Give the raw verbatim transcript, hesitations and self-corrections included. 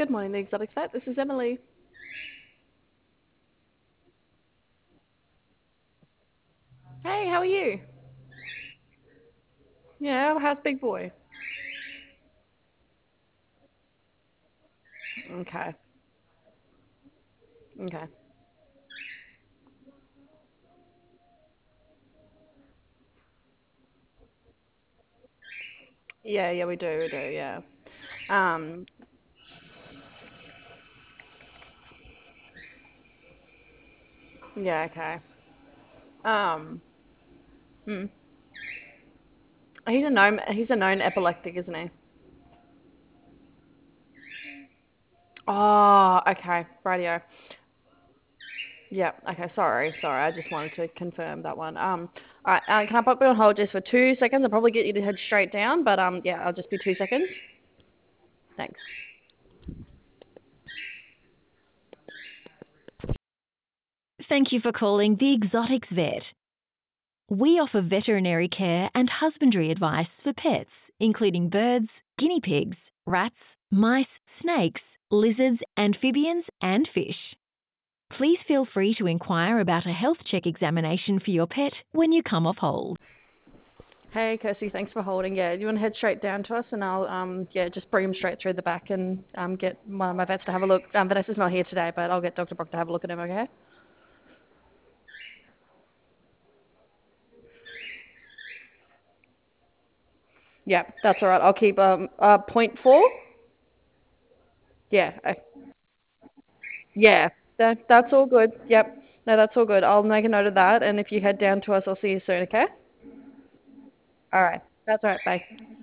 Good morning, the Exotics Vet. This is Emily. Hey, how are you? Yeah, how's Big Boy? Okay, okay. Yeah, yeah, we do, we do, yeah. Um, yeah, okay. Um, hmm. He's a known, he's a known epileptic, isn't he? Oh, okay, radio. Yeah, okay, sorry, sorry. I just wanted to confirm that one. Um, all right, uh, can I pop you on hold just for two seconds? I'll probably get you to head straight down, but um, yeah, I'll just be two seconds. Thanks. Thank you for calling the Exotics Vet. We offer veterinary care and husbandry advice for pets, including birds, guinea pigs, rats, mice, snakes, lizards, amphibians, and fish. Please feel free to inquire about a health check examination for your pet when you come off hold. Hey, Kirsty, thanks for holding. Yeah, you want to head straight down to us, and I'll um yeah just bring him straight through the back and um get one of my vets to have a look. Um, Vanessa's not here today, but I'll get Doctor Brock to have a look at him. Okay? Yeah, that's all right. I'll keep um uh point four. Yeah, uh, yeah. That that's all good. Yep. No, that's all good. I'll make a note of that, and if you head down to us, I'll see you soon. Okay? All right. That's all right. Bye.